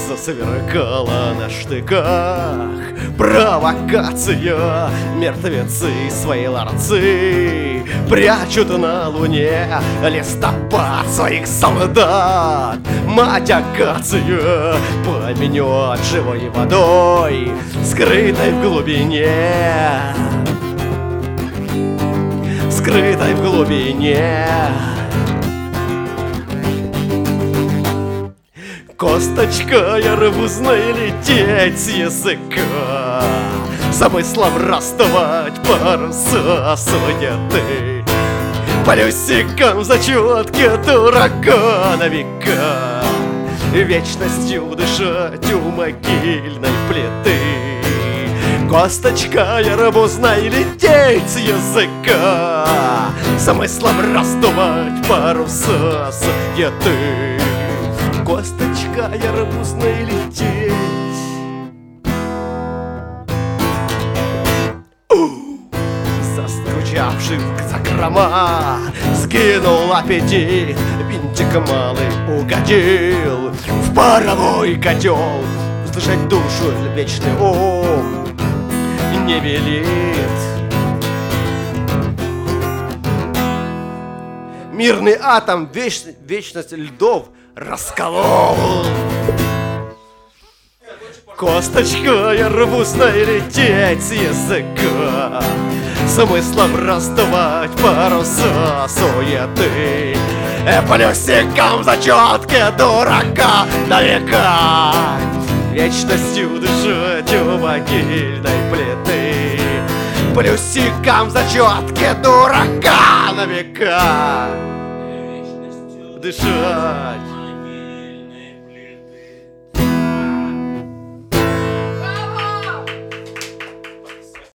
засверкала на штыках провокация. Мертвецы свои ларцы прячут на луне листопад своих солдат. Мать акация поменет живой водой, скрытой в глубине, скрытой в глубине. Косточка арбузной лететь с языка, замыслом расставать паруса суеты, полюсиком зачетки дурака на века, вечностью дышать у могильной плиты. Косточка арбузной лететь с языка, замыслом раздувать паруса суеты. Косточка арбузной лететь. Заскучавший в закрома сгинул аппетит, винтик малый угодил в паровой котел. Услышать душу вечный ум не велит. Мирный атом вечность льдов расколол. Косточка арбузной лететь с языка, смыслом раздувать паруса суеты, плюсиком зачетки дурака на века, вечностью дышать у могильной плиты. Плюсиком зачетки дурака на века, дышать